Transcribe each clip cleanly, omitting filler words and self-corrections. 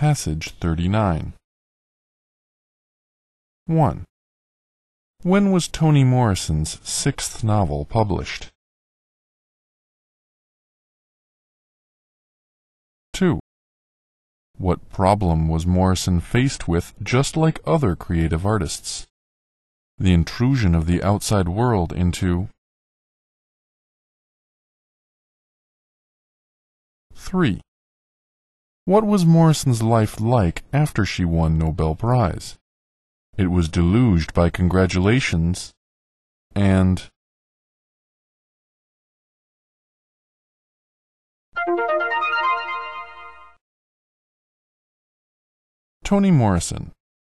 Passage 39. 1. When was Toni Morrison's sixth novel published? 2. What problem was Morrison faced with just like other creative artists? The intrusion of the outside world into 3. What was Morrison's life like after she won Nobel Prize? It was deluged by congratulations and Toni Morrison.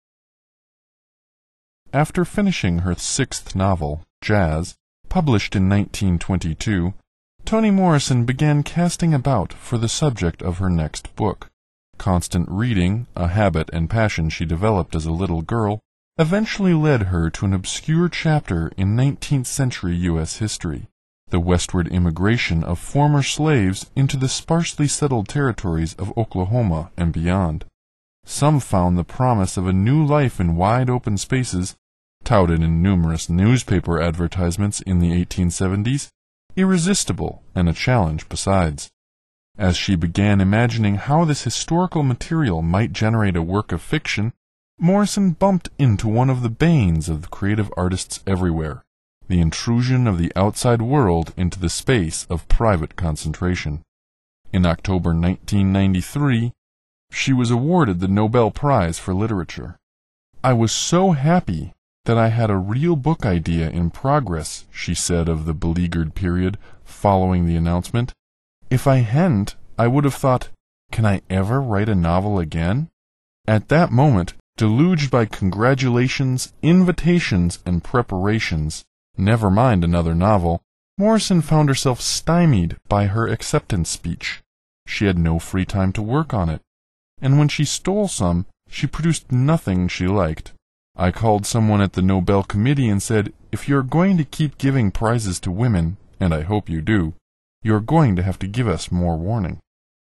After finishing her sixth novel, Jazz, published in 1922, Toni Morrison began casting about for the subject of her next book. Constant reading, a habit and passion she developed as a little girl, eventually led her to an obscure chapter in 19th century U.S. history, the westward immigration of former slaves into the sparsely settled territories of Oklahoma and beyond. Some found the promise of a new life in wide open spaces, touted in numerous newspaper advertisements in the 1870s, irresistible and a challenge besides. As she began imagining how this historical material might generate a work of fiction, Morrison bumped into one of the banes of the creative artists everywhere, the intrusion of the outside world into the space of private concentration. In October 1993, she was awarded the Nobel Prize for Literature. "I was so happy that I had a real book idea in progress," she said of the beleaguered period following the announcement. "If I hadn't, I would have thought, can I ever write a novel again?" At that moment, deluged by congratulations, invitations, and preparations, never mind another novel, Morrison found herself stymied by her acceptance speech. She had no free time to work on it, and when she stole some, she produced nothing she liked. I called someone at the Nobel Committee and said, "If you're going to keep giving prizes to women, and I hope you do, you're going to have to give us more warning."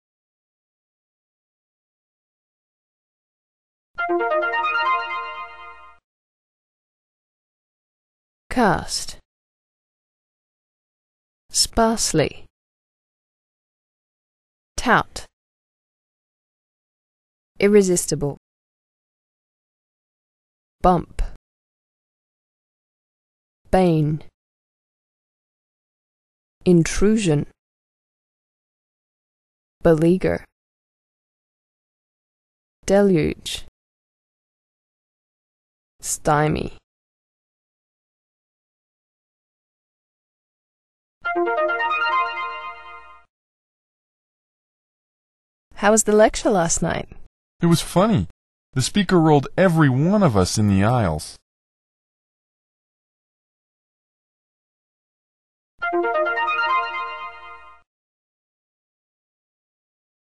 Cast. Sparsely. Tout. Irresistible. Bump. Bane. Intrusion. Beleaguer. Deluge. Stymie. How was the lecture last night? It was funny. The speaker rolled every one of us in the aisles.